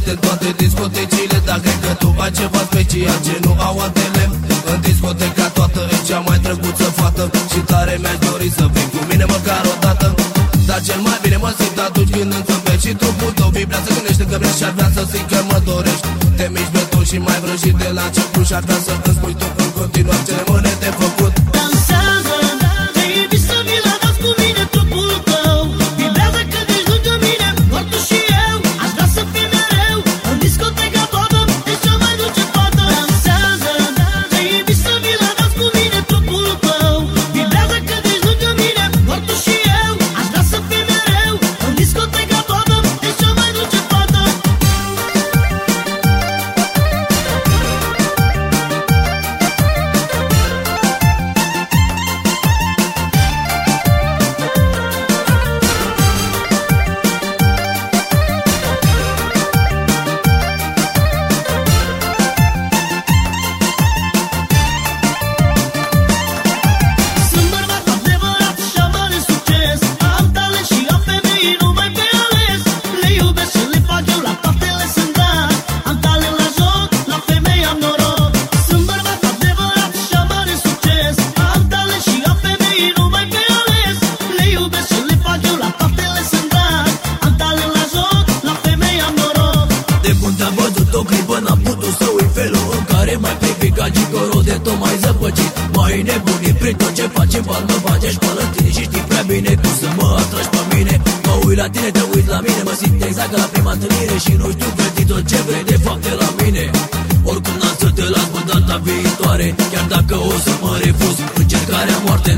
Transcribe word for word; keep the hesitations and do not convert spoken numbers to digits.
toate, toate discotecile. Dacă e că tu ai ceva special ce nu au altele, în discoteca toată e cea mai drăguță fată și tare mi-aș dori să vii cu mine măcar o dată. Dar cel mai bine mă simt atunci când îmi zâmbești și trupul tău vibrează, gândește că vrei și ar vrea să zic că mă dorești. Te miști pe tot și mai vrăjit de la început și ar vrea să îmi spui tu în continuare ce rămâne de făcut. Dansează, te iubi să mi la dans cu mine trupul tău, vibrează că ești lângă mine, doar tu și eu. Aș vrea să fii mereu în discoteca toată, ești cea mai dulce fată. Dansează, te iubi să mi la dans cu mine trupul tău, vibrează că ești lângă mine, doar tu și eu. Aș vrea să fii mereu în discoteca toată, ești cea mai dulce fată. Sunt bărbat adevărat și am mare succes, am talent și am femei numai pe ales. Le iubesc și le fac eu, la toate le sunt dat. Am talent la joc, la femei am noroc. Sunt bărbat adevărat și am mare succes, am talent și am femei numai pe ales. Le iubesc și le fac eu, la toate le sunt dat. Am talent la joc, la femei am noroc. De când te-am văzut o clipă n-am putut să uit felul în care m-ai privit ca gigolo de tot mai zăpăcit. M-ai nebunit prin tot ce faci în bal, mă face școală în tine și știi prea bine cum să mă atragi pe mine. Mă uit la tine, te uiți la mine, mă simt exact ca la prima întâlnire și nu știu plăti tot ce vrei de fapt de la mine. Oricum n-am să te las până data viitoare, chiar dacă o să mă refuz. Încercarea moarte